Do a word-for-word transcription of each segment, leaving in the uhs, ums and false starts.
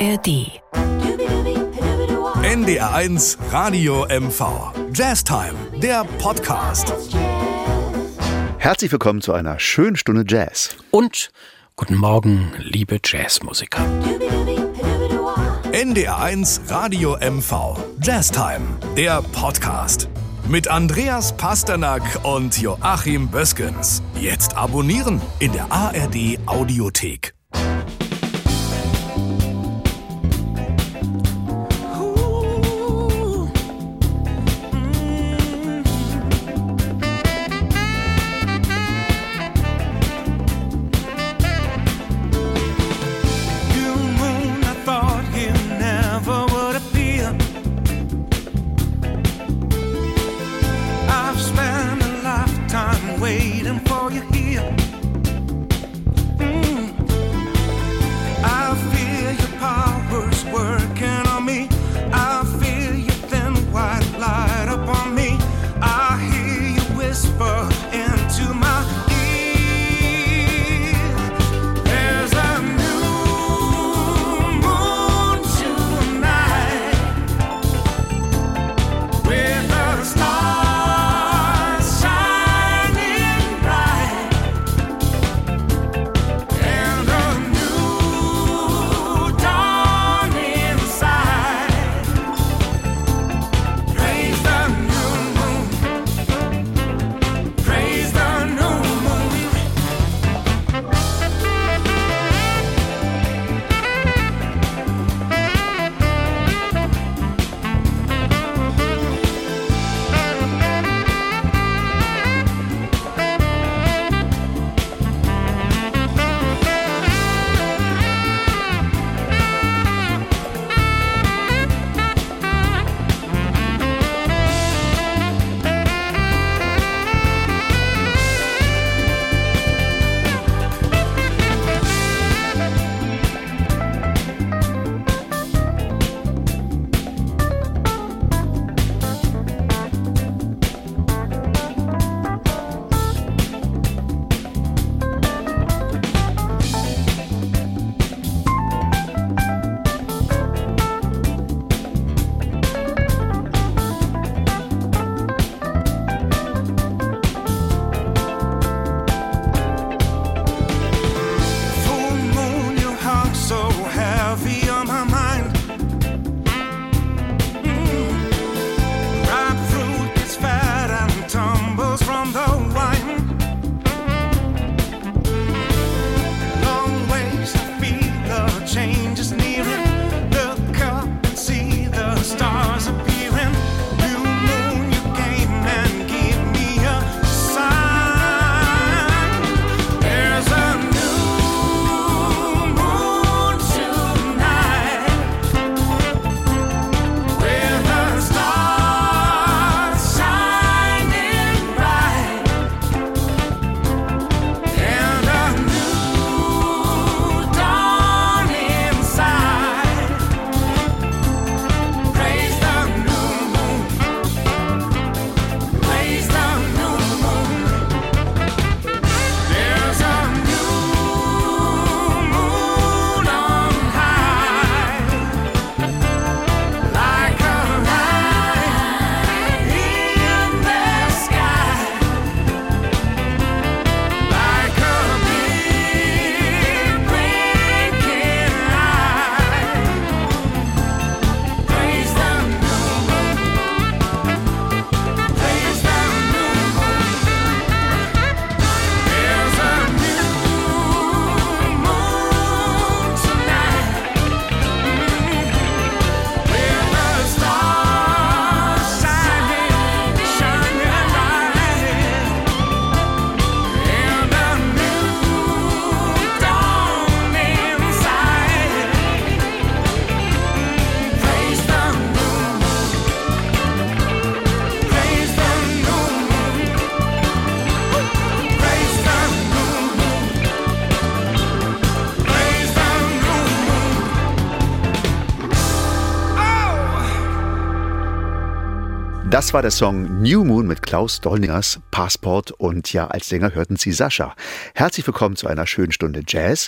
R D. N D R eins Radio M V. Jazztime, der Podcast. Herzlich willkommen zu einer schönen Stunde Jazz. Und guten Morgen, liebe Jazzmusiker. N D R eins Radio M V. Jazztime, der Podcast. Mit Andreas Pasternak und Joachim Böskens. Jetzt abonnieren in der A R D Audiothek. Das war der Song New Moon mit Klaus Dollningers Passport und ja, als Sänger hörten Sie Sascha. Herzlich willkommen zu einer schönen Stunde Jazz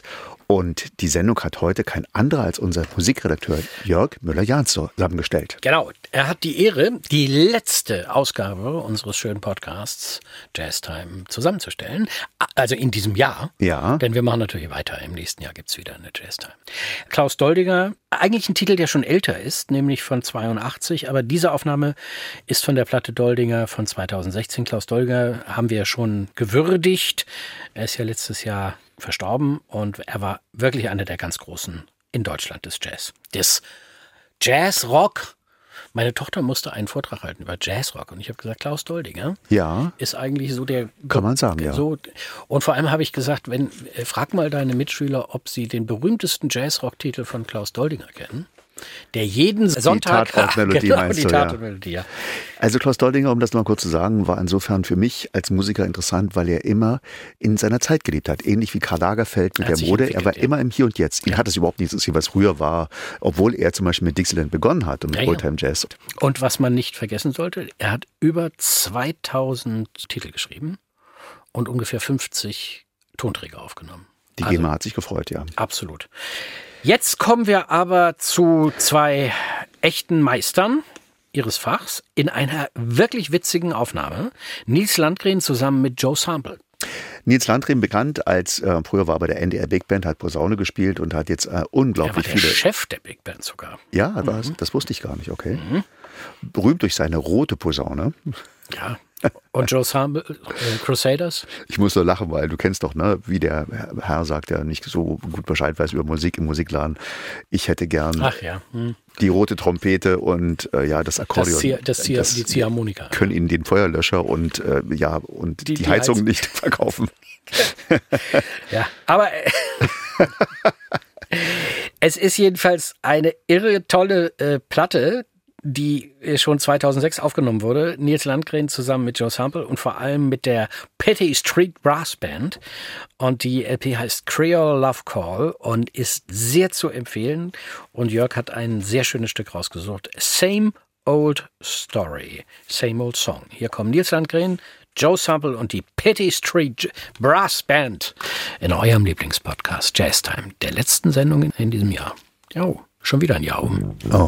Und die Sendung hat heute kein anderer als unser Musikredakteur Jörg Müller-Jahns zusammengestellt. Genau, er hat die Ehre, die letzte Ausgabe unseres schönen Podcasts Jazztime zusammenzustellen. Also in diesem Jahr. Ja. Denn wir machen natürlich weiter. Im nächsten Jahr gibt es wieder eine Jazztime. Klaus Doldinger, eigentlich ein Titel, der schon älter ist, nämlich von zweiundachtzig. Aber diese Aufnahme ist von der Platte Doldinger von zweitausendsechzehn. Klaus Doldinger haben wir schon gewürdigt. Er ist ja letztes Jahr verstorben und er war wirklich einer der ganz Großen in Deutschland des Jazz. Des Jazzrock. Meine Tochter musste einen Vortrag halten über Jazzrock und ich habe gesagt, Klaus Doldinger ja. ist eigentlich so der... Kann man sagen, ja. So, und vor allem habe ich gesagt, wenn frag mal deine Mitschüler, ob sie den berühmtesten Jazzrock-Titel von Klaus Doldinger kennen. Der jeden die Sonntag... Tatortmelodie genau, meinst die du, Tatortmelodie, ja. Also Klaus Doldinger, um das noch mal kurz zu sagen, war insofern für mich als Musiker interessant, weil er immer in seiner Zeit gelebt hat. Ähnlich wie Karl Lagerfeld mit Er hat der sich Mode. Er war entwickelt, ja. immer im Hier und Jetzt. Ihn Ja. hat es überhaupt nicht interessiert, was früher war, obwohl er zum Beispiel mit Dixieland begonnen hat und mit Ja, ja. Oldtime Jazz. Und was man nicht vergessen sollte, er hat über zweitausend Titel geschrieben und ungefähr fünfzig Tonträger aufgenommen. Die Also, GEMA hat sich gefreut, ja. absolut. Jetzt kommen wir aber zu zwei echten Meistern ihres Fachs in einer wirklich witzigen Aufnahme. Nils Landgren zusammen mit Joe Sample. Nils Landgren, bekannt als, äh, früher war bei der N D R Big Band, hat Posaune gespielt und hat jetzt äh, Er war unglaublich der viele... Chef der Big Band sogar. Ja, das, das wusste ich gar nicht, okay. Berühmt durch seine rote Posaune. Ja. Und Joe Sample, äh, Crusaders. Ich muss so lachen, weil du kennst doch, ne, wie der Herr sagt, der nicht so gut Bescheid weiß über Musik im Musikladen. Ich hätte gern Ach ja. Hm. die rote Trompete und äh, ja das Akkordeon. Das Zieh, das Zieh, die Ziehharmonika. Können ihnen den Feuerlöscher und äh, ja und Die- die, die Heizung Heiz- nicht verkaufen. Ja, aber äh, es ist jedenfalls eine irre tolle äh, Platte, die äh, schon zweitausendsechs aufgenommen wurde. Nils Landgren zusammen mit Joe Sample und vor allem mit der Petty Street Brass Band. Und die L P heißt Creole Love Call und ist sehr zu empfehlen. Und Jörg hat ein sehr schönes Stück rausgesucht. Same Old Story, Same Old Song. Hier kommen Nils Landgren, Joe Sample und die Petty Street Brass Band in eurem Lieblingspodcast Jazztime, der letzten Sendung in, in diesem Jahr. Ja, schon wieder ein Jahr um. Oh.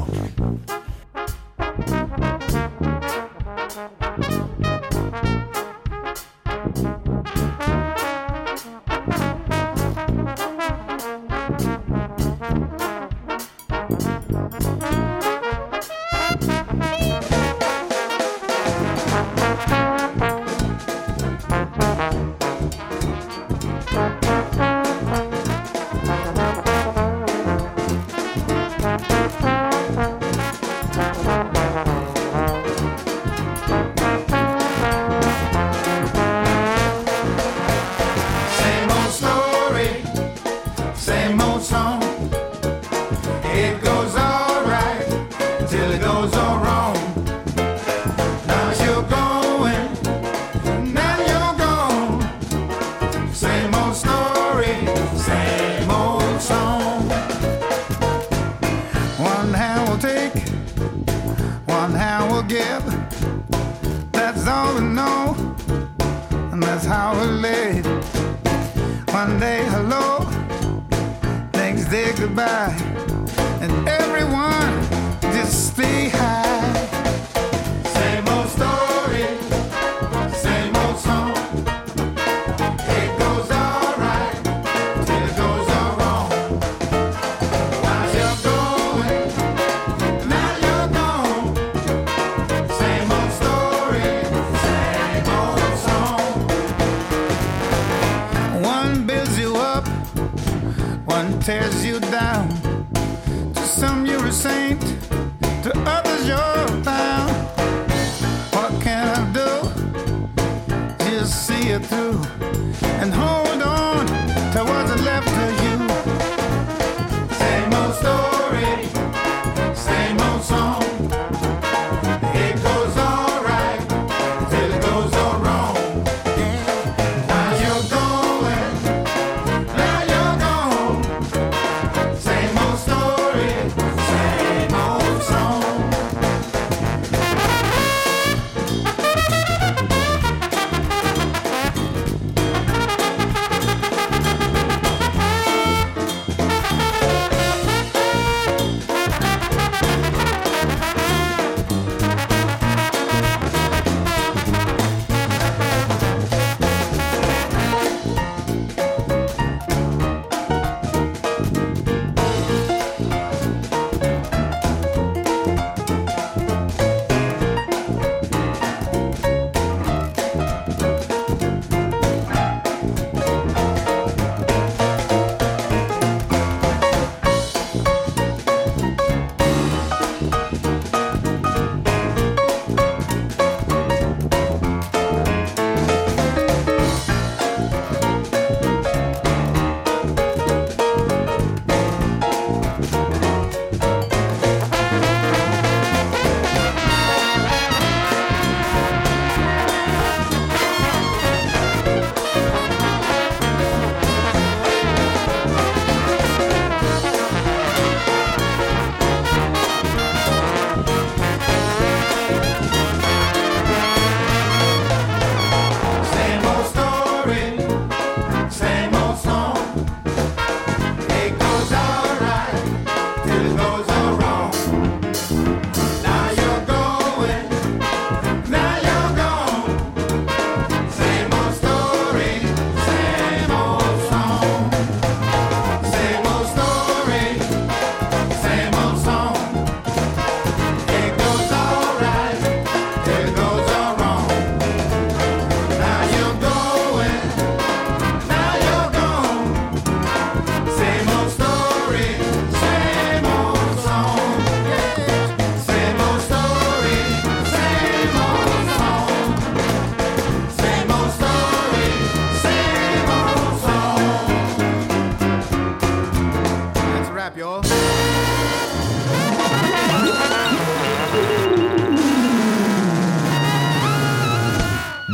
Same old story, same old song. It goes all right till it goes all wrong. Now you're going, now you're gone. Same old story, same old song. One hand will take, one hand will give. That's all we know, and that's how we live. One day hello, next day goodbye, and everyone just stay high. Same old story, same old song. It goes all right till it goes all wrong. Now you're going, now you're gone. Same old story, same old song. One builds you up, one tears you down. To some you're a saint, to others you're down. What can I do? Just see it through and hold on to what's left of you. Same old story, same old song. It goes all right till it goes all wrong. Now you're going, now you're gone. Same old story, same old song.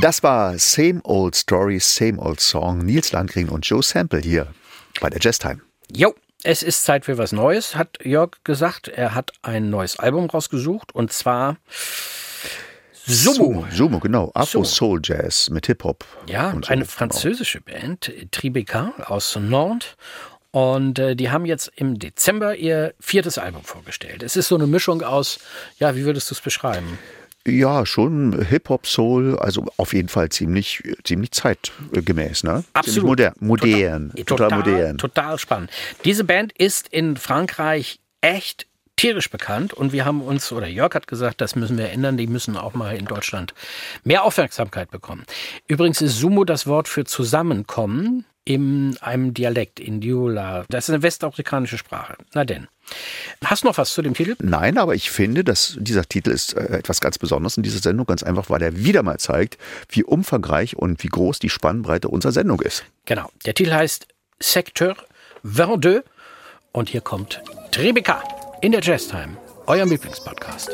Das war Same Old Story, Same Old Song. Nils Landgren und Joe Sample hier bei der Jazztime. Jo, es ist Zeit für was Neues, hat Jörg gesagt. Er hat ein neues Album rausgesucht und zwar Sumo. Sumo, Sumo genau. Afro-Soul-Jazz mit Hip-Hop. Ja, und so. eine französische Band, Tribeca aus Nantes. Und äh, die haben jetzt im Dezember ihr viertes Album vorgestellt. Es ist so eine Mischung aus, ja, wie würdest du es beschreiben? Ja, schon Hip-Hop, Soul, also auf jeden Fall ziemlich, ziemlich zeitgemäß, ne? Absolut. Modern, modern, total, total, total modern. Total spannend. Diese Band ist in Frankreich echt tierisch bekannt und wir haben uns, oder Jörg hat gesagt, das müssen wir ändern, die müssen auch mal in Deutschland mehr Aufmerksamkeit bekommen. Übrigens ist Sumo das Wort für Zusammenkommen in einem Dialekt, in Diola. Das ist eine westafrikanische Sprache. Na denn. Hast du noch was zu dem Titel? Nein, aber ich finde, dass dieser Titel ist äh, etwas ganz Besonderes in dieser Sendung, ganz einfach, weil er wieder mal zeigt, wie umfangreich und wie groß die Spannbreite unserer Sendung ist. Genau. Der Titel heißt Secteur vingt-deux und hier kommt Tribeca in der Jazztime, eurem Lieblingspodcast.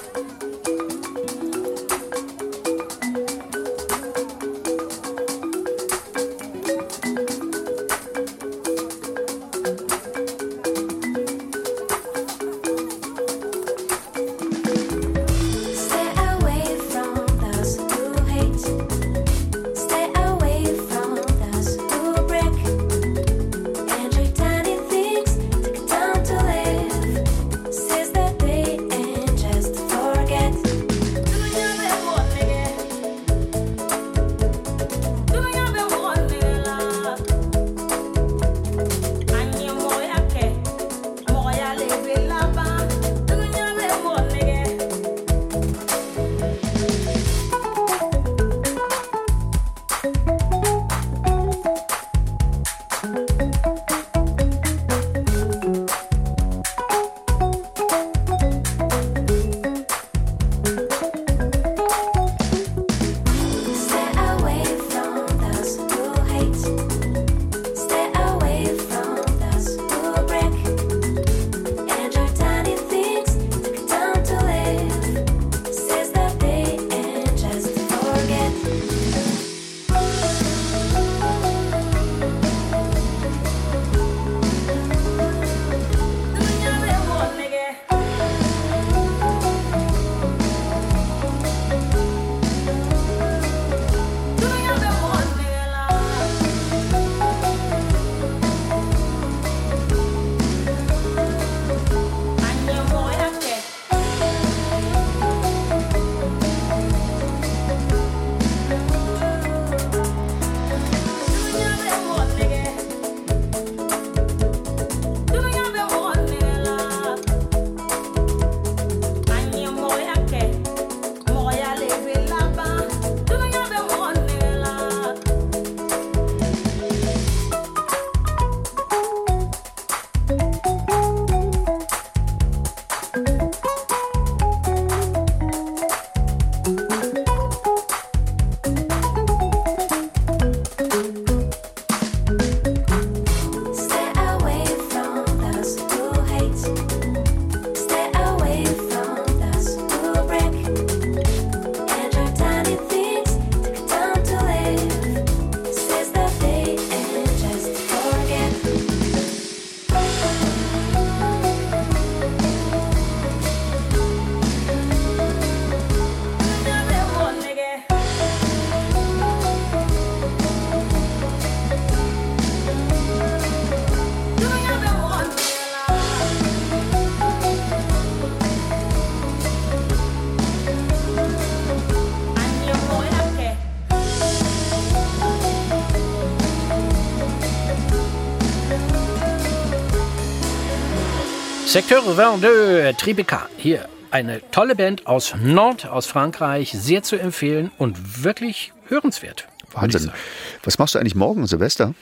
Secteur vingt-deux, Tribeca. Hier eine tolle Band aus Nantes, aus Frankreich. Sehr zu empfehlen und wirklich hörenswert. Wahnsinn. Was machst du eigentlich morgen, Silvester?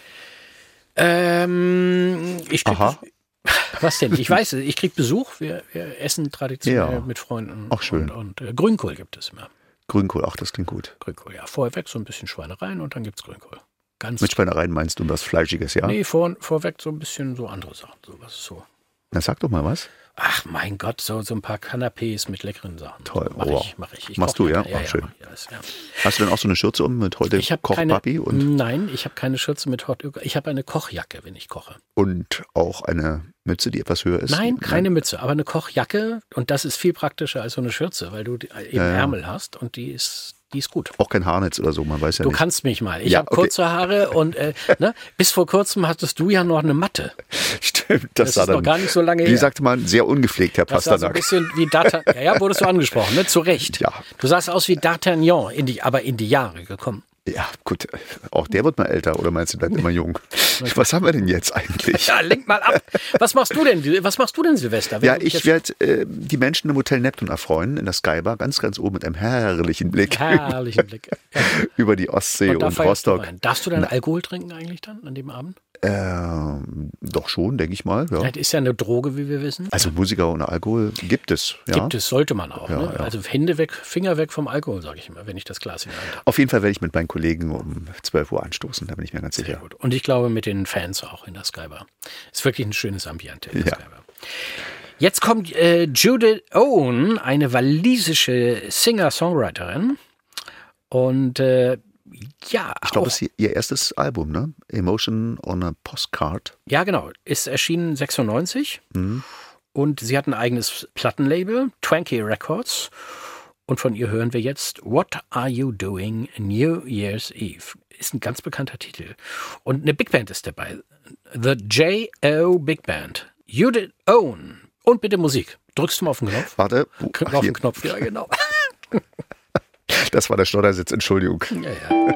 Ähm, ich krieg Aha. Was denn? Ich weiß, ich krieg Besuch. Wir, wir essen traditionell Ja. mit Freunden. Ach, schön. Und, und äh, Grünkohl gibt es immer. Grünkohl, ach, das klingt gut. Grünkohl, ja. Vorweg so ein bisschen Schweinereien und dann gibt's Grünkohl. Ganz Mit Schweinereien meinst du was Fleischiges, ja? Nee, vor, vorweg so ein bisschen so andere Sachen. So was so. Na, sag doch mal was. Ach mein Gott, so, so ein paar Canapés mit leckeren Sachen. Toll, Mach wow. ich, mach ich. ich Machst du, ja? Ja, Oh, ja, schön. mach ich alles, ja. Hast du denn auch so eine Schürze um mit heute Ich habe Koch keine, Papi und, nein, ich habe keine Schürze mit Hot. Ich habe eine Kochjacke, wenn ich koche. und auch eine Mütze, die etwas höher ist? Nein, keine Mütze, aber eine Kochjacke. Und das ist viel praktischer als so eine Schürze, weil du die- eben Ja, ja. Ärmel hast und die ist, die ist gut. Auch kein Haarnetz oder so, man weiß ja Du nicht. kannst mich mal. Ich Ja, habe okay. kurze Haare und äh, ne, bis vor kurzem hattest du ja noch eine Matte. Stimmt, das, Das sah ist noch dann, gar nicht so lange wie her. sagte man, sehr ungepflegt, Herr Das sah so ein Pasternak. bisschen wie D'Artagnan. Ja, ja, wurdest du angesprochen, ne? Zu Recht. Ja. Du sahst aus wie D'Artagnan, in die, aber in die Jahre gekommen. Ja, gut, auch der wird mal älter, oder meinst du, bleibt immer jung? Was haben wir denn jetzt eigentlich? Ja, lenk mal ab. Was machst du denn? Was machst du denn, Silvester? Wenn Ja, du dich ich jetzt- werde äh, die Menschen im Hotel Neptun erfreuen, in der Skybar, ganz, ganz oben mit einem herrlichen Blick Herrlichen Blick. Ja. über die Ostsee Und da und feierst du Rostock. rein. Darfst du dann Alkohol trinken eigentlich dann an dem Abend? Ähm, doch schon, denke ich mal. Ja. Das ist ja eine Droge, wie wir wissen. Also Musiker ohne Alkohol gibt es. Ja. Gibt es, sollte man auch. Ja, ne? ja. Also Hände weg, Finger weg vom Alkohol, sage ich immer, wenn ich das Glas in der Hand habe. Auf jeden Fall werde ich mit meinen Kollegen um zwölf Uhr anstoßen, da bin ich mir ganz Sehr sicher. gut. Und ich glaube mit den Fans auch in der Skybar. Ist wirklich ein schönes Ambiente in der Ja. Skybar. Jetzt kommt äh, Judith Owen, eine walisische Singer-Songwriterin. Und äh, ja, Ich glaube, auch- es ist ihr erstes Album, ne? Emotion on a Postcard. ja genau, ist erschienen sechsundneunzig. Mhm. Und sie hat ein eigenes Plattenlabel, Twanky Records. Und von ihr hören wir jetzt What Are You Doing New Year's Eve? Ist ein ganz bekannter Titel. Und eine Big Band ist dabei. The J O Big Band. Judith Owen. Und bitte Musik. Drückst du mal auf den Knopf? Warte, K- ach, auf hier, den Knopf, ja genau. das war der Schleudersitz, Entschuldigung. Ja, ja.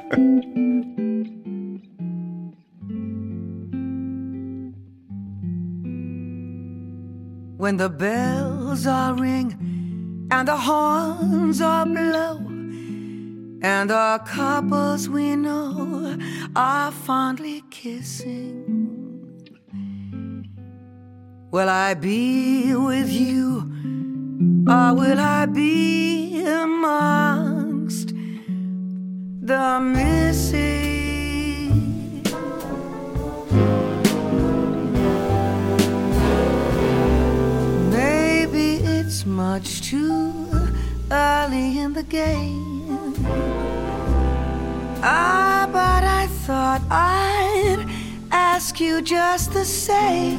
When the bells are ring and the horns are blow and the couples we know are fondly kissing, will I be with you or will I be amongst the missing? Maybe it's much too early in the game. Ah, but I thought I'd ask you just the same.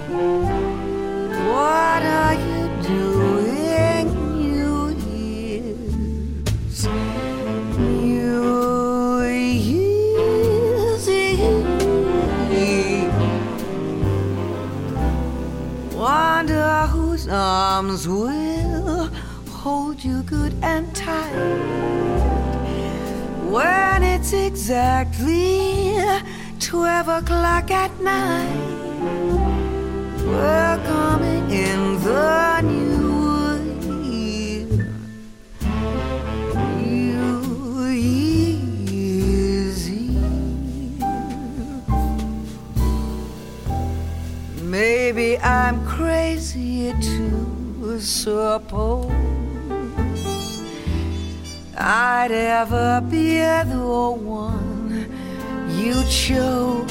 What are you doing New Year's? New Year's Eve. Wonder whose arms will hold you good and tight when it's exactly twelve o'clock at night. We're coming in the new year. New Year's Eve. Maybe I'm crazy to suppose I'd ever be the one you chose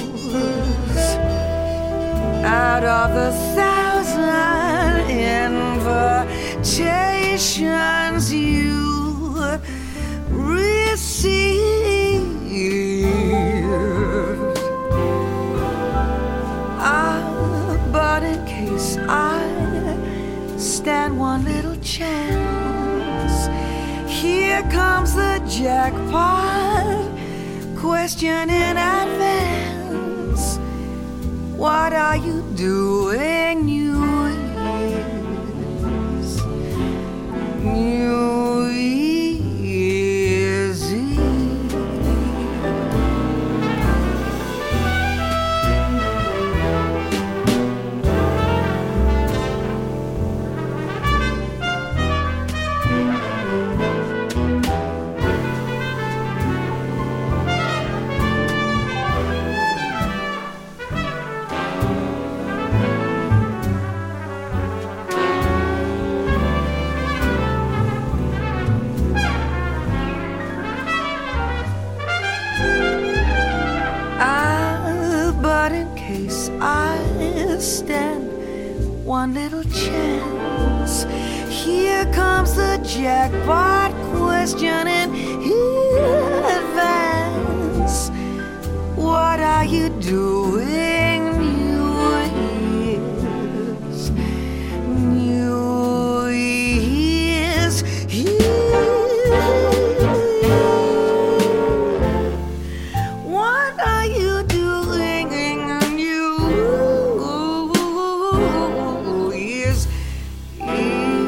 out of the thousand invitations you received. Ah, but in case I stand one little chance, here comes the jackpot question in advance. What are you doing New Year's? New Year's Eve. Ah, but in case I stand one little chance. Here comes the jackpot question in advance. What are you doing, New Year's? New Year's Eve. What are you doing, New Year's Eve?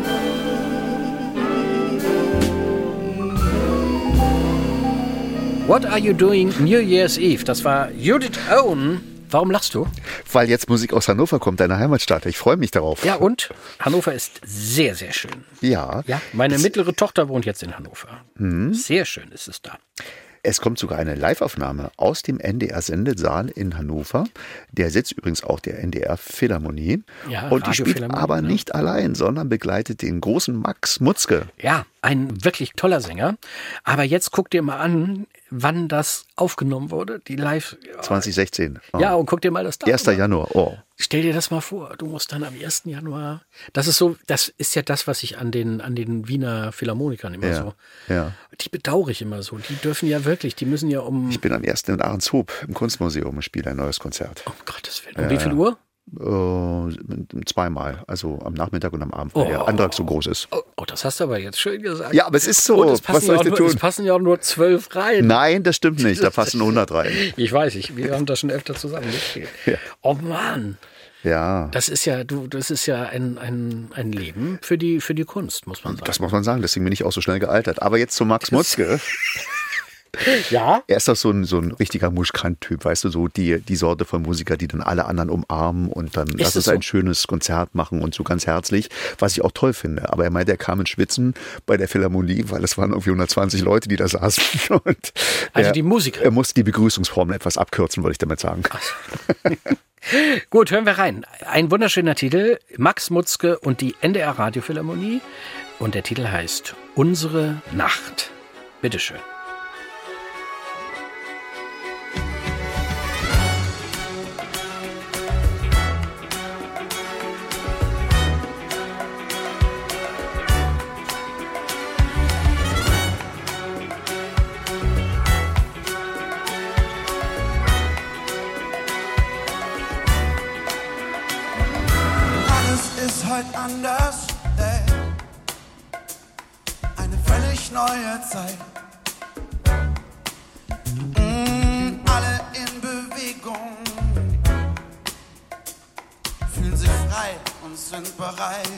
What Are You Doing New Year's Eve? Das war Judith Owen. Warum lachst du? Weil jetzt Musik aus Hannover kommt, deiner Heimatstadt. Ich freue mich darauf. Ja, und Hannover ist sehr, sehr schön. Ja. Ja, meine mittlere Tochter wohnt jetzt in Hannover. Mhm. Sehr schön ist es da. Es kommt sogar eine Live-Aufnahme aus dem N D R-Sendesaal in Hannover. Der sitzt übrigens auch der N D R-Philharmonie. Ja, und die spielt aber ne? nicht allein, sondern begleitet den großen Max Mutzke. Ja, ein wirklich toller Sänger. Aber jetzt guck dir mal an, wann das aufgenommen wurde. Die Live... zwanzig sechzehn. Oh. Ja, und guck dir mal das Datum erster Januar. Oh. Stell dir das mal vor, du musst dann am ersten Januar... Das ist so, das ist ja das, was ich an den, an den Wiener Philharmonikern immer ja, so... Ja. Die bedauere ich immer so. Die dürfen ja wirklich, die müssen ja um... Ich bin am ersten in Ahrenshoop im Kunstmuseum und spiele ein neues Konzert. Um Gottes Willen. Um ja, wie viel Uhr? Uh, zweimal, also am Nachmittag und am Abend, weil oh. der Antrag so groß ist. Oh, oh, das hast du aber jetzt schön gesagt. Ja, aber es ist so. Was soll ich denn tun? Es passen ja auch nur zwölf rein. Nein, das stimmt nicht. Da passen hundert rein. Ich weiß, ich, wir haben das schon öfter zusammen gespielt. Ja. Oh Mann. Ja. Das ist ja, du, das ist ja ein, ein, ein Leben für die, für die Kunst, muss man sagen. Das muss man sagen. Deswegen bin ich auch so schnell gealtert. Aber jetzt zu Max Mutzke. Ja. Er ist doch so ein, so ein richtiger Muschkant-Typ, weißt du, so die, die Sorte von Musiker, die dann alle anderen umarmen und dann lass uns so ein schönes Konzert machen und so ganz herzlich, was ich auch toll finde. Aber er meint, er kam ins Schwitzen bei der Philharmonie, weil es waren irgendwie hundertzwanzig Leute, die da saßen. Und also er, die Musiker. Er musste die Begrüßungsformel etwas abkürzen, wollte ich damit sagen. Gut, hören wir rein. Ein wunderschöner Titel, Max Mutzke und die N D R Radiophilharmonie. Und der Titel heißt Unsere Nacht. Bitteschön. Anders, ey. Eine völlig neue Zeit. Mm, alle in Bewegung, fühlen sich frei und sind bereit.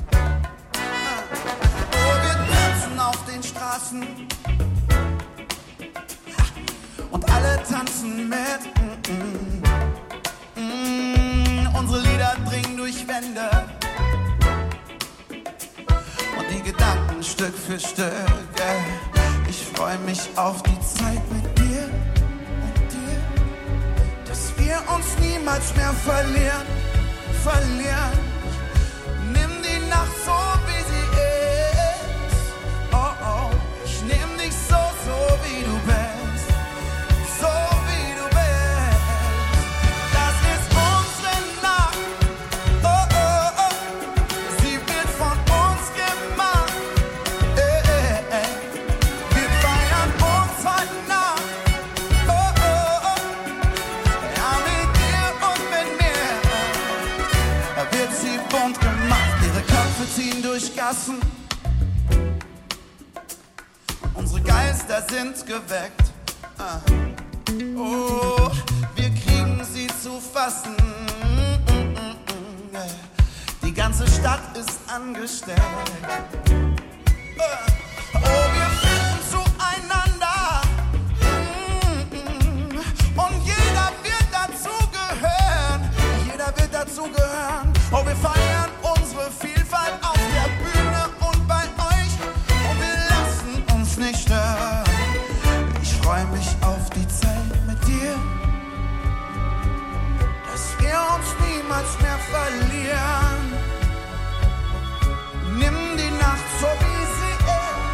Oh, wir tanzen auf den Straßen und alle tanzen mit. Mm, mm, mm, unsere Lieder dringen durch Wände. Die Gedanken Stück für Stück, yeah. Ich freu mich auf die Zeit mit dir und dir, dass wir uns niemals mehr verlieren, verlieren. Nimm die Nacht so, wie sie ist, oh oh. Ich nehm dich so, so wie du bist, so wie du bist. Das ist unsere Nacht, oh oh oh. Sie wird von uns gemacht. Ziehen durch Gassen, unsere Geister sind geweckt. Ah. Oh, wir kriegen sie zu fassen. Die ganze Stadt ist angesteckt. Oh, wir finden zueinander. Und jeder wird dazugehören. Jeder wird dazugehören. Oh, wir feiern unsere Vielfalt auf der Bühne und bei euch. Und wir lassen uns nicht stören. Ich freue mich auf die Zeit mit dir, dass wir uns niemals mehr verlieren. Nimm die Nacht so wie sie ist.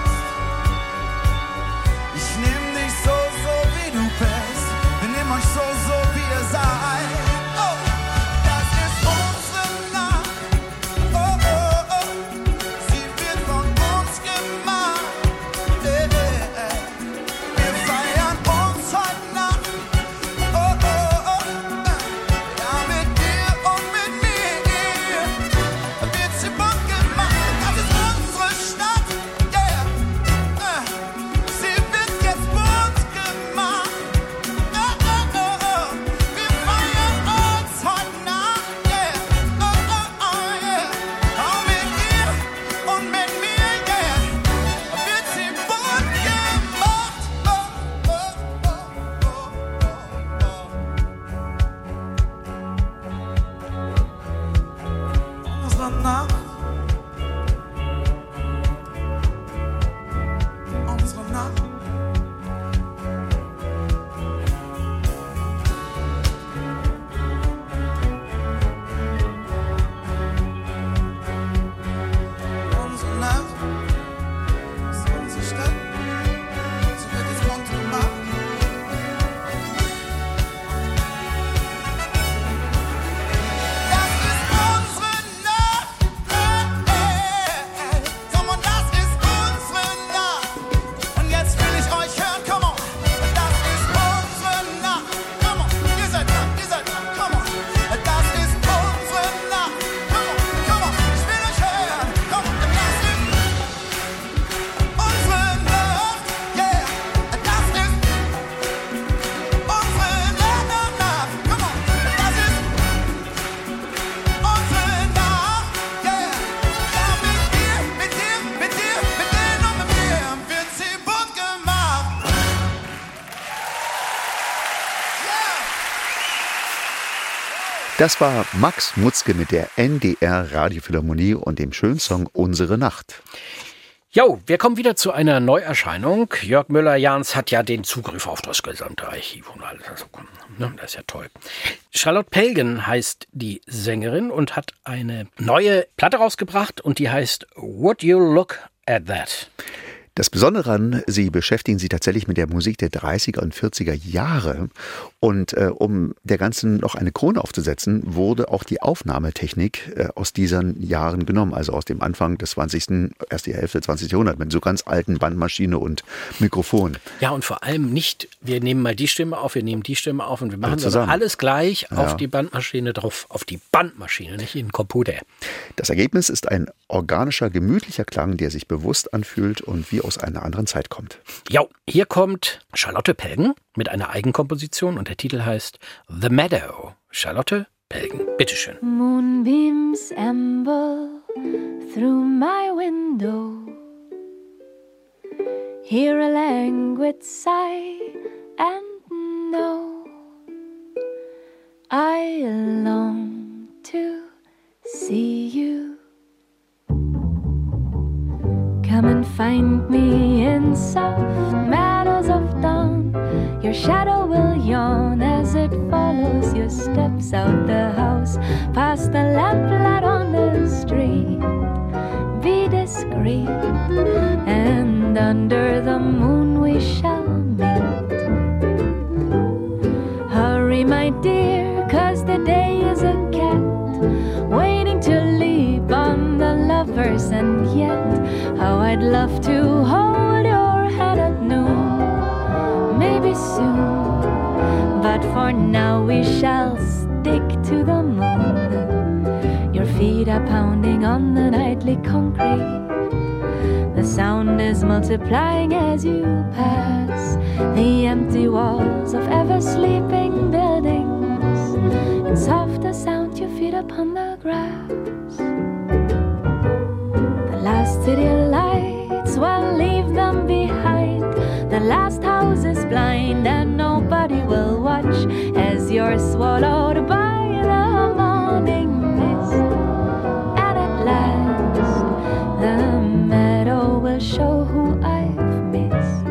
Das war Max Mutzke mit der N D R Radiophilharmonie und dem schönen Song Unsere Nacht. Jo, wir kommen wieder zu einer Neuerscheinung. Jörg Müller-Jahns hat ja den Zugriff auf das gesamte Archiv und alles. Also, ne, das ist ja toll. Charlotte Pelgen heißt die Sängerin und hat eine neue Platte rausgebracht und die heißt Would You Look at That? Das Besondere an, sie beschäftigen sich tatsächlich mit der Musik der dreißiger und vierziger Jahre. Und äh, um der Ganzen noch eine Krone aufzusetzen, wurde auch die Aufnahmetechnik äh, aus diesen Jahren genommen. Also aus dem Anfang des zwanzigsten, erste Hälfte des zwanzigsten Jahrhunderts mit so ganz alten Bandmaschine und Mikrofon. Ja, und vor allem nicht, wir nehmen mal die Stimme auf, wir nehmen die Stimme auf und wir machen zusammen. alles gleich Ja. auf die Bandmaschine drauf. Auf die Bandmaschine, nicht in den Computer. Das Ergebnis ist ein organischer, gemütlicher Klang, der sich bewusst anfühlt und wie aus einer anderen Zeit kommt. Ja, hier kommt Charlotte Pelgen mit einer Eigenkomposition und der Titel heißt The Meadow. Charlotte Pelgen, bitteschön. Moonbeams amble through my window. Hear a languid sigh and know I long to see you. Come and find me in soft meadows of dawn. Your shadow will yawn as it follows your steps out the house, past the lamplight on the street. Be discreet, and under the moon we shall meet. Hurry, my dear, 'cause the day is a cat, waiting to leap on the lovers, and yet how I'd love to hold your hand at noon. Maybe soon, but for now we shall stick to the moon. Your feet are pounding on the nightly concrete. The sound is multiplying as you pass the empty walls of ever-sleeping buildings. In softer sound your feet upon the grass. The last city lights, well, leave them behind. The last house is blind and nobody will watch as you're swallowed by the morning mist. And at last the meadow will show who I've missed.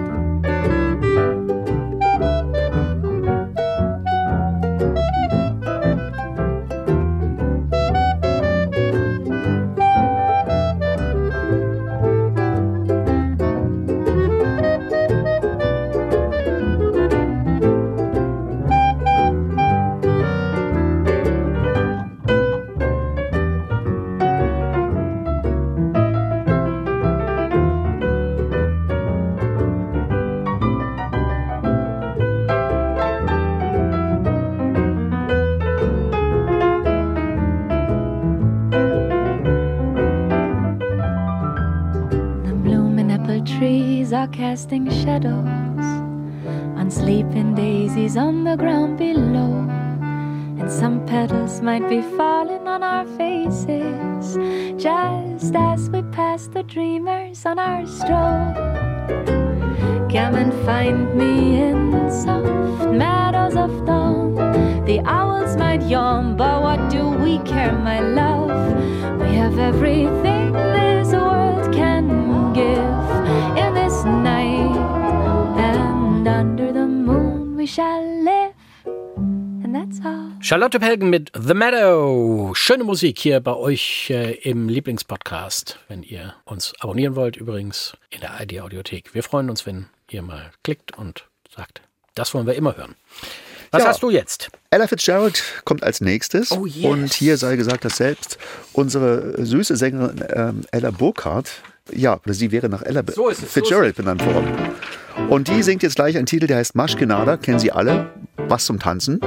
Are casting shadows on sleeping daisies on the ground below, and some petals might be falling on our faces just as we pass the dreamers on our stroll. Come and find me in soft meadows of dawn. The owls might yawn, but what do we care, my love? We have everything this world can give. In this night and under the moon we shall live, and that's all. Charlotte Pelgen mit The Meadow. Schöne Musik hier bei euch äh, im Lieblingspodcast. Wenn ihr uns abonnieren wollt, übrigens in der A R D Audiothek. Wir freuen uns, wenn ihr mal klickt und sagt, das wollen wir immer hören. Was Ja. hast du jetzt? Ella Fitzgerald kommt als nächstes. Oh, yes. Und hier sei gesagt, dass selbst unsere süße Sängerin ähm, Ella Burkhardt, ja, sie wäre nach Ella So ist es, Fitzgerald benannt worden. Und die singt jetzt gleich einen Titel, der heißt Maschkenada, kennen Sie alle, was zum Tanzen.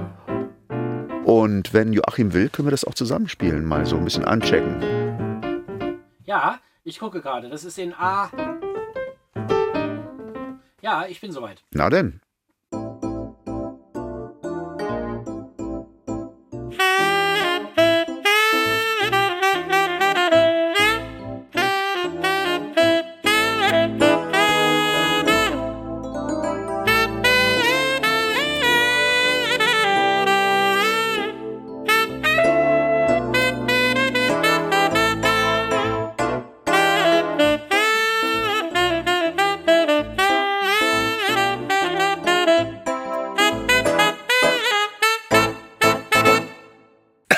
Und wenn Joachim will, können wir das auch zusammenspielen, mal so ein bisschen anchecken. Ja, ich gucke gerade. Das ist in A. Ja, ich bin soweit. Na denn. Thank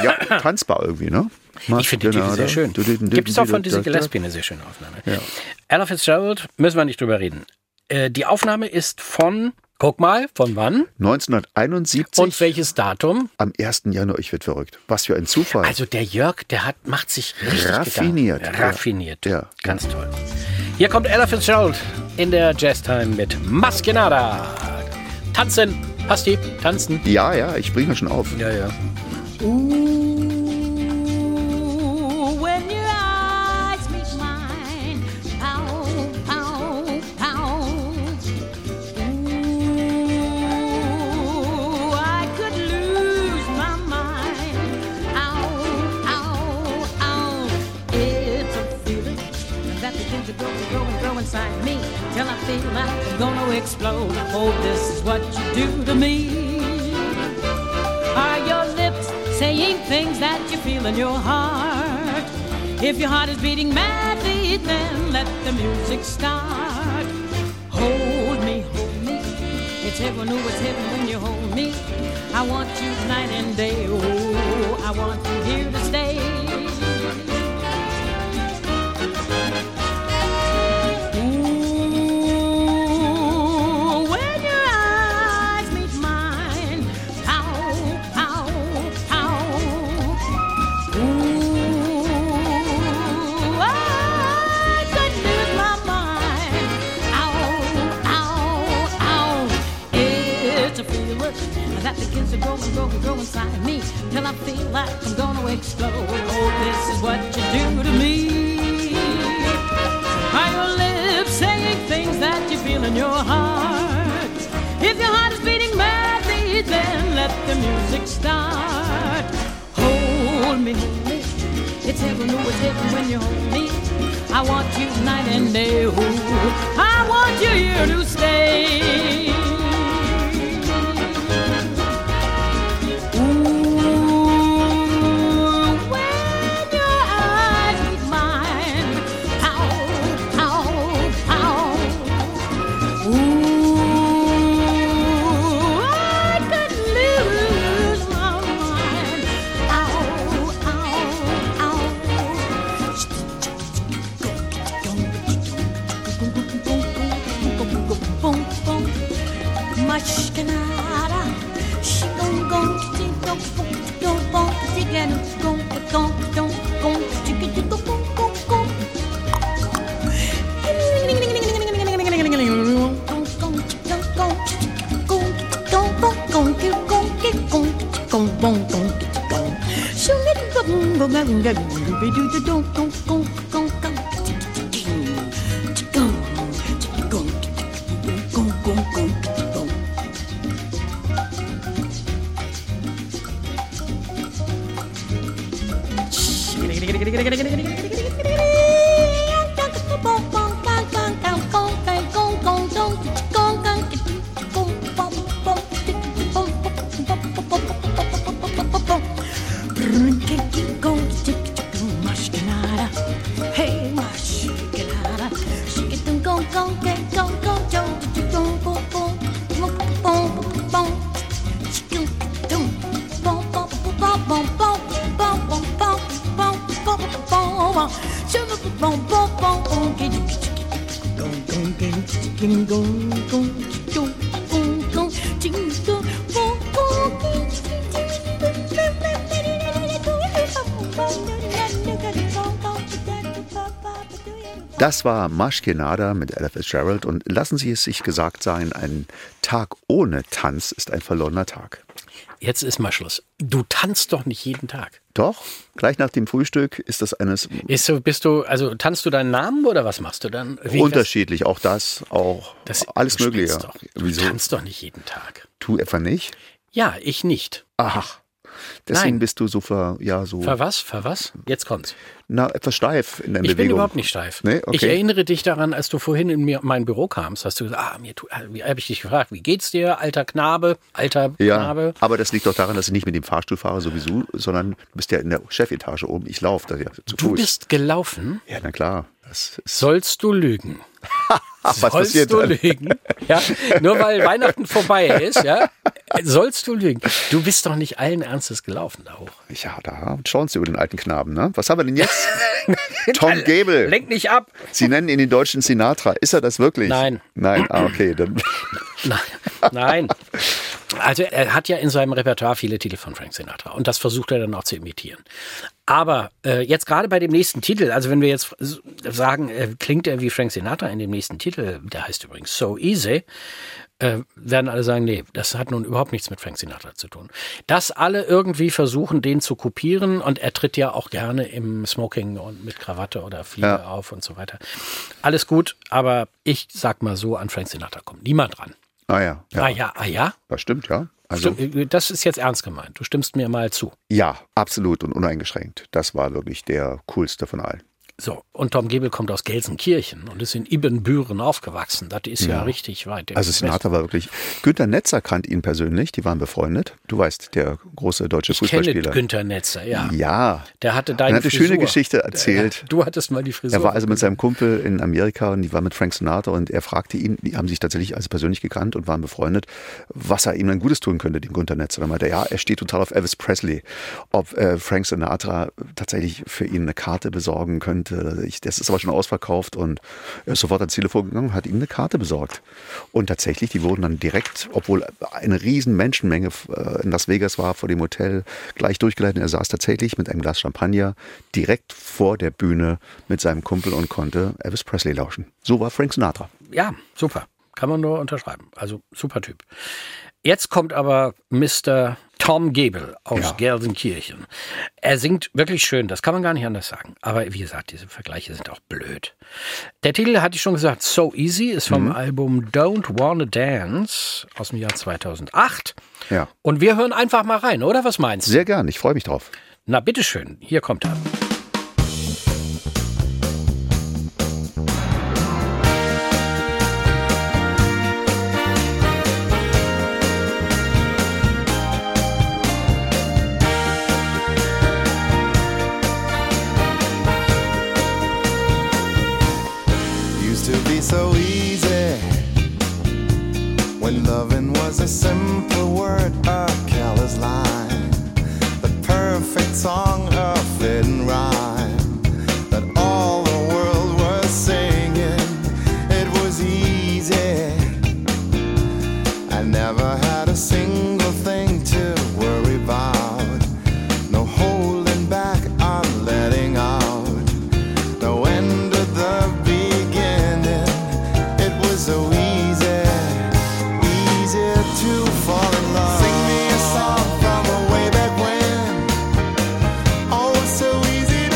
ja, tanzbar irgendwie, ne? Ich finde die Titel sehr schön. Gibt es auch von Dizzy Gillespie eine sehr schöne Aufnahme. Ja. Ella Fitzgerald, müssen wir nicht drüber reden. Äh, die Aufnahme ist von, guck mal, von wann? neunzehnhunderteinundsiebzig. Und welches Datum? Am ersten Januar, ich werde verrückt. Was für ein Zufall. Also der Jörg, der hat, macht sich richtig raffiniert. Gedanken. Raffiniert. Ja. Ganz toll. Hier kommt Ella Fitzgerald in der Jazztime mit Maskenada. Tanzen, Pasti, tanzen. Ja, ja, ich bringe schon auf. Ja, ja. Inside me till I feel like I'm gonna explode. Oh, this is what you do to me. Are your lips saying things that you feel in your heart? If your heart is beating madly, then let the music start. Hold me, hold me. It's heaven, oh, it's heaven when you hold me. I want you night and day. Oh, I want you here to stay. Go and go and go inside me till I feel like I'm gonna explode. Oh, this is what you do to me. Are your lips saying things that you feel in your heart? If your heart is beating madly, then let the music start. Hold me, hold me. It's heaven, oh, it's heaven when you hold me. I want you night and day. Oh, I want you here to stay. Das war Maskenada mit Ella Fitzgerald und lassen Sie es sich gesagt sein, ein Tag ohne Tanz ist ein verlorener Tag. Jetzt ist mal Schluss. Du tanzt doch nicht jeden Tag. Doch, gleich nach dem Frühstück ist das eines... Ist so, bist du, also tanzt du deinen Namen oder was machst du dann? Wie unterschiedlich, auch das, auch das, alles Mögliche. Doch. Du Wieso? tanzt doch nicht jeden Tag. Du etwa nicht? Ja, ich nicht. Ach. Deswegen Nein. bist du so ver, ja, so. Ver was? Ver was? Jetzt kommt's. Na, etwas steif in der ich Bewegung. Ich bin überhaupt nicht steif. Nee? Okay. Ich erinnere dich daran, als du vorhin in mir, mein Büro kamst, hast du gesagt, ah, mir tu, wie habe ich dich gefragt, wie geht's dir, alter Knabe, alter ja, Knabe? Aber das liegt doch daran, dass ich nicht mit dem Fahrstuhl fahre sowieso, sondern du bist ja in der Chefetage oben. Ich laufe da ja zu Fuß. Du bist gelaufen? Ja, na klar. Das ist Sollst du lügen? Was sollst passiert du dann? lügen? Ja, nur weil Weihnachten vorbei ist, ja, sollst du lügen. Du bist doch nicht allen Ernstes gelaufen da hoch. Ja, da schauen Sie über den alten Knaben, ne? Was haben wir denn jetzt? Tom Gable. Lenk nicht ab. Sie nennen ihn den deutschen Sinatra. Ist er das wirklich? Nein. Nein, ah, okay. Dann. Nein, nein. Also er hat ja in seinem Repertoire viele Titel von Frank Sinatra und das versucht er dann auch zu imitieren. Aber äh, jetzt gerade bei dem nächsten Titel, also wenn wir jetzt sagen, äh, klingt er wie Frank Sinatra in dem nächsten Titel, der heißt übrigens So Easy, äh, werden alle sagen, nee, das hat nun überhaupt nichts mit Frank Sinatra zu tun. Dass alle irgendwie versuchen, den zu kopieren und er tritt ja auch gerne im Smoking und mit Krawatte oder Fliege ja. auf und so weiter. Alles gut, aber ich sag mal so, an Frank Sinatra kommt niemand ran. Ah ja, ja. Ah ja, ah ja. Das stimmt, ja. Also, Stimmt, das ist jetzt ernst gemeint. Du stimmst mir mal zu. Ja, absolut und uneingeschränkt. Das war wirklich der coolste von allen. So, und Tom Gable kommt aus Gelsenkirchen und ist in Ibbenbüren aufgewachsen. Das ist ja, ja richtig weit. Also Sinatra war wirklich... Günter Netzer kannte ihn persönlich, die waren befreundet. Du weißt, der große deutsche ich Fußballspieler. Ich kenne Günter Netzer, ja. Ja. Der hatte deine Er hat eine Frisur. schöne Geschichte erzählt. Ja, du hattest mal die Frisur. Er war also mit seinem Kumpel in Amerika und die war mit Frank Sinatra und er fragte ihn, die haben sich tatsächlich also persönlich gekannt und waren befreundet, was er ihm ein Gutes tun könnte, dem Günter Netzer. Dann meinte er, ja, er steht total auf Elvis Presley. Ob äh, Frank Sinatra tatsächlich für ihn eine Karte besorgen könnte. Ich, das ist aber schon ausverkauft und er ist sofort ans Telefon gegangen, hat ihm eine Karte besorgt. Und tatsächlich, die wurden dann direkt, obwohl eine riesen Menschenmenge in Las Vegas war, vor dem Hotel, gleich durchgeleitet. Er saß tatsächlich mit einem Glas Champagner direkt vor der Bühne mit seinem Kumpel und konnte Elvis Presley lauschen. So war Frank Sinatra. Ja, super. Kann man nur unterschreiben. Also super Typ. Jetzt kommt aber Mister Tom Gable aus ja. Gelsenkirchen. Er singt wirklich schön, das kann man gar nicht anders sagen. Aber wie gesagt, diese Vergleiche sind auch blöd. Der Titel, hatte ich schon gesagt, So Easy, ist vom mhm. Album Don't Wanna Dance aus dem Jahr zweitausendacht. Ja. Und wir hören einfach mal rein, oder? Was meinst du? Sehr gern, ich freue mich drauf. Na, bitteschön, hier kommt er. So easy when loving was a simple word, a careless line, the perfect song, a fitting rhyme that all the world was singing. It was easy. I never had a single thing to worry about. No holding back, I'm letting out. No end of the so easy, easy to fall in love. Sing me a song from way back when. Oh, so easy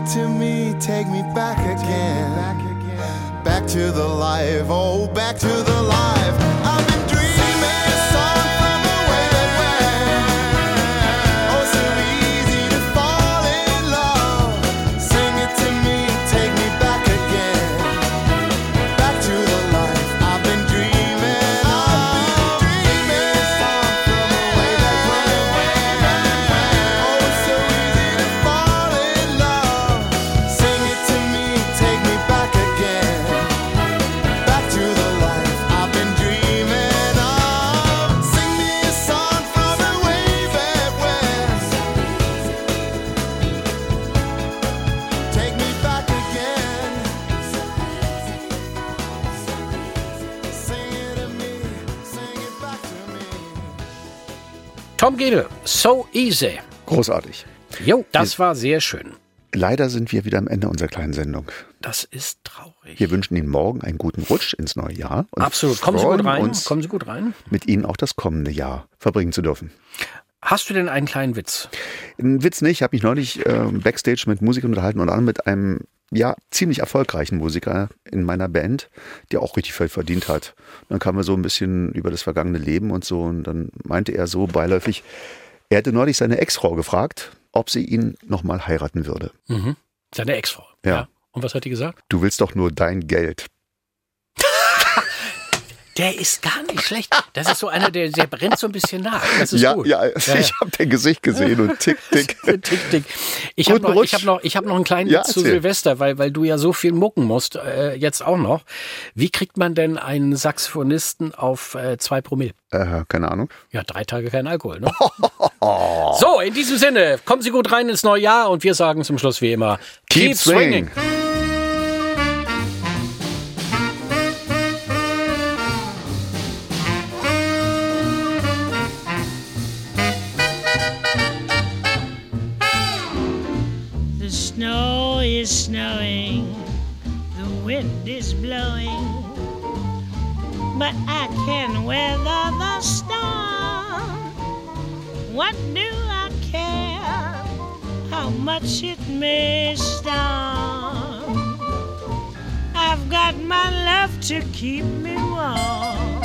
to me, take me back again. Back to the life, oh, back to the life. I've been dreaming a song from the way that went. Oh, so easy to fall in love. Sing it to me, take me back again. Back to the life I've been dreaming. I've been dreaming a song from the way that went. Oh, so easy to fall in love. Sing it to me, take me back again. Back to the life I've been dreaming of. Sing me a song from the way that went. Take me back again. Sing it to me, sing it back to me. Tom Gedel, So Easy. Großartig. Jo, das war sehr schön. Leider sind wir wieder am Ende unserer kleinen Sendung. Das ist traurig. Wir wünschen Ihnen morgen einen guten Rutsch ins neue Jahr. Und Absolut. Kommen Sie gut freuen rein. uns, Kommen Sie gut rein. mit Ihnen auch das kommende Jahr verbringen zu dürfen. Hast du denn einen kleinen Witz? Ein Witz nicht. Ich habe mich neulich äh, backstage mit Musikern unterhalten, und anderem mit einem ja ziemlich erfolgreichen Musiker in meiner Band, der auch richtig viel verdient hat. Und dann kamen wir so ein bisschen über das vergangene Leben und so, und dann meinte er so beiläufig, er hätte neulich seine Ex-Frau gefragt, ob sie ihn nochmal heiraten würde. Mhm. Seine Ex-Frau. Ja. Und was hat die gesagt? Du willst doch nur dein Geld. Der ist gar nicht schlecht. Das ist so einer, der, der brennt so ein bisschen nach. Das ist Ja, gut. ja, ich habe dein Gesicht gesehen und tick, tick. Tick, tick. Ich habe Guten noch, ich Rutsch. hab noch, ich hab noch einen kleinen Ja, Witz zu erzähl. Silvester, weil, weil du ja so viel mucken musst, äh, jetzt auch noch. Wie kriegt man denn einen Saxophonisten auf äh, zwei Promille? Äh, keine Ahnung. Ja, drei Tage kein Alkohol, ne? So, in diesem Sinne, kommen Sie gut rein ins neue Jahr und wir sagen zum Schluss wie immer, Keep swinging. The snow is snowing, the wind is blowing, but I can weather the storm. What do I care how much it may storm? I've got my love to keep me warm.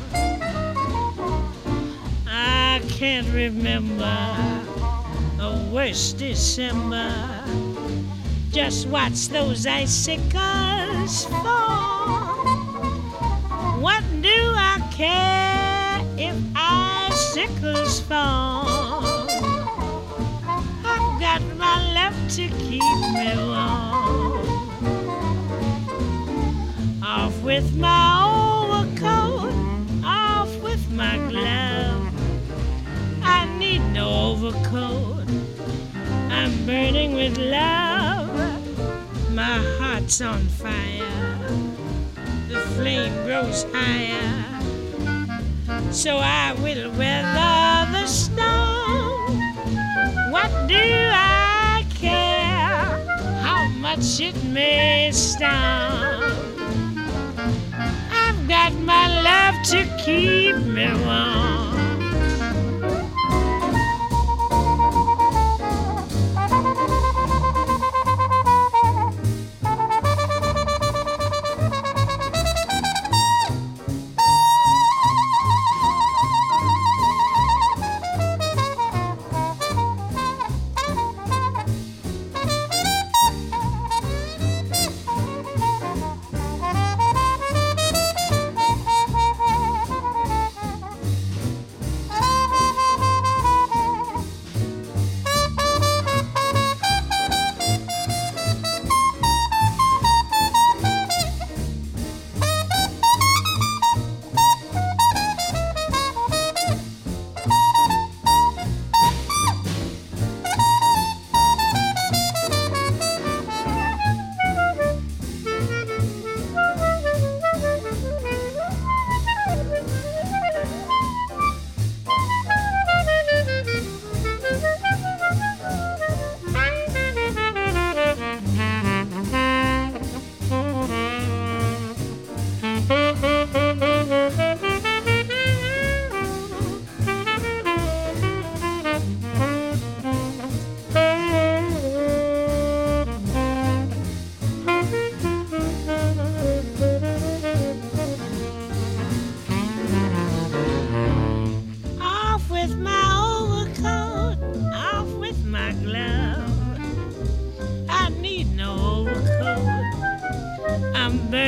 I can't remember a worse December. Just watch those icicles fall. What do I care if icicles fall? I've got my love to keep me warm. Off with my overcoat, off with my glove. I need no overcoat, I'm burning with love. My heart's on fire, the flame grows higher, so I will weather the storm. What do I care how much it may storm? I've got my love to keep me warm.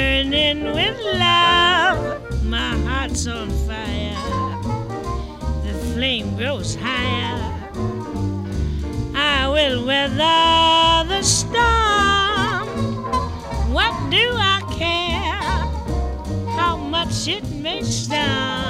burning with love. My heart's on fire. The flame grows higher. I will weather the storm. What do I care how much it may storm?